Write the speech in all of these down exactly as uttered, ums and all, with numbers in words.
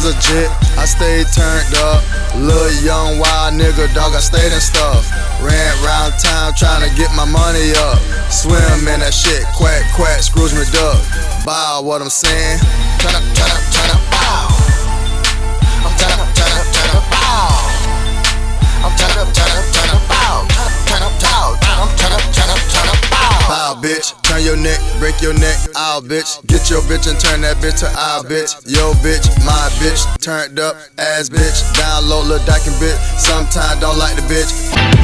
was a jit, I stayed turned up. Little young wild nigga, dog, I stayed in stuff. Ran round town trying to get my money up. Swim in that shit, quack, quack, Scrooge McDuck. Bow, what I'm saying? Turn up, turn up, turn up, bow. I'm turn up, turn up, turn up, bow. I'm turn up, turn up, turn up, bow. Turn up, turn up, turn up, turn up, turn up, turn up, bow. Bow, bitch, turn your neck, break your neck, ow, bitch. Get your bitch and turn that bitch to ow, bitch. Yo, bitch, my bitch, turned up, ass bitch. Down low, lil' dyking bitch. Sometimes don't like the bitch.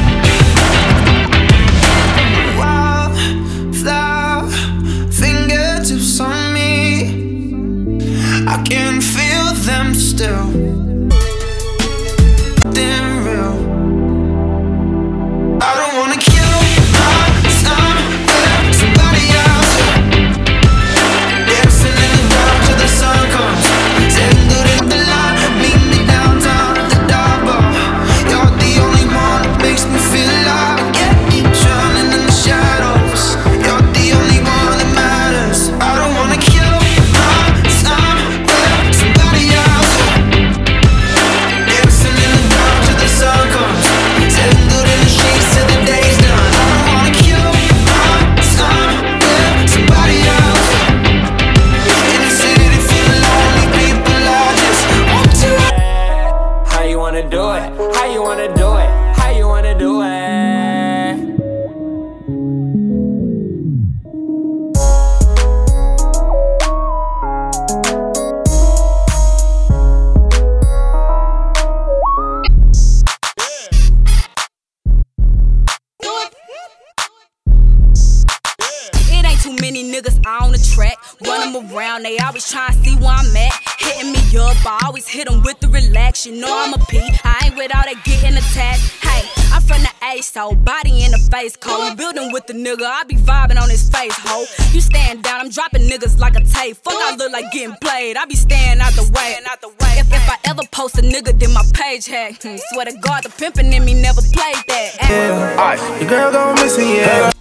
Wildflower fingertips on me, I can feel them still. Damn real. I don't wanna kill my time with somebody else. Dancing in the dark till the sun comes. Sitting good in the line, meet me downtown at the dive bar. You're the only one that makes me feel alive. I get drowning in the shadows. You're the only one that matters. I don't wanna kill my time with somebody else. Dancing in the dark till the sun comes. Sitting good in the sheets till the day's done. I don't wanna kill my time with somebody else. In a city full of lonely people, I just want to. How you wanna do it? How you wanna do it? How you wanna do it? It ain't too many niggas on the track. Run them around, they always tryna see where I'm at. Hitting me up, I always hit them with the relax. You know I'm a P, I ain't with all that getting attacked. Hey, I'm from the A, so body in the face cold. Building with the nigga, I be vibing on his face, ho. You stand down, I'm dropping niggas like a tape. Fuck, I look like getting played, I be staying out the way. If, if I ever post a nigga, then my page hack. Hmm, swear to God, the pimpin' in me never played that. Yeah, your girl gon' miss it, yeah.